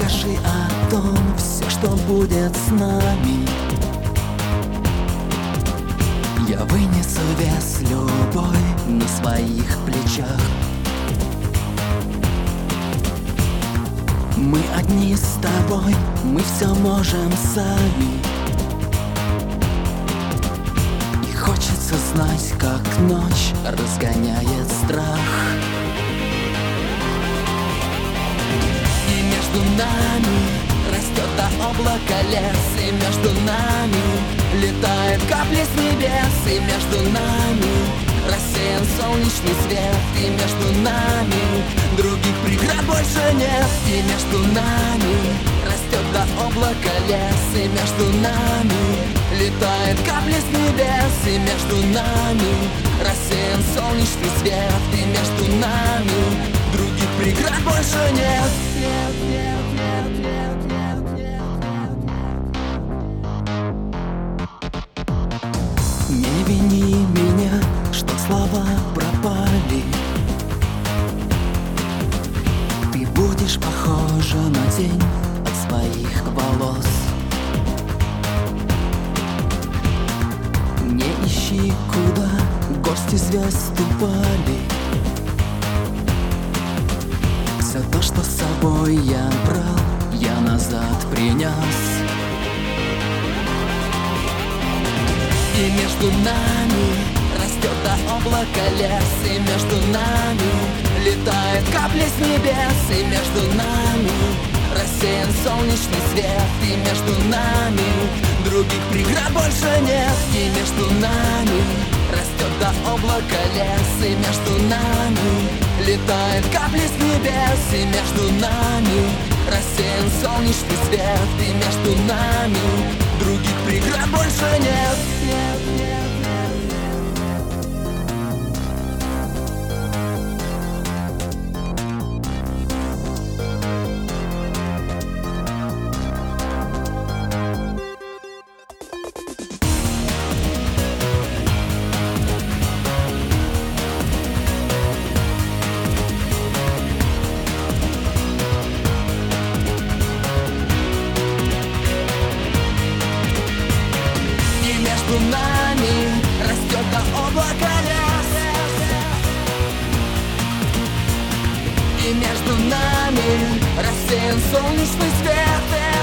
Расскажи о том, все, что будет с нами. Я вынесу вес любой на своих плечах. Мы одни с тобой, мы все можем сами. И хочется знать, как ночь разгоняет страх. И между нами растет до облака лес, и между нами летают капли с небес, и между нами рассеян солнечный свет, и между нами других преград больше нет. И между нами растет до облака лес, и между нами летают капли с небес, и между нами рассеян солнечный свет, и между нами других преград больше нет. Не вини меня, что слова пропали. Ты будешь похожа на тень от своих волос. Не ищи, куда гости звезд ступали. Все то, что с собой я брал, я назад принес. И между нами растет до облака лес, и между нами летают капли с небес, и между нами рассеян солнечный свет, и между нами других преград больше нет. И между нами растет до облака лес, и между нами летают капли с небес, и между нами рассеян солнечный свет, и между нами других преград больше нет. Между нами растет до облака лес, и между нами рассеян солнечный свет.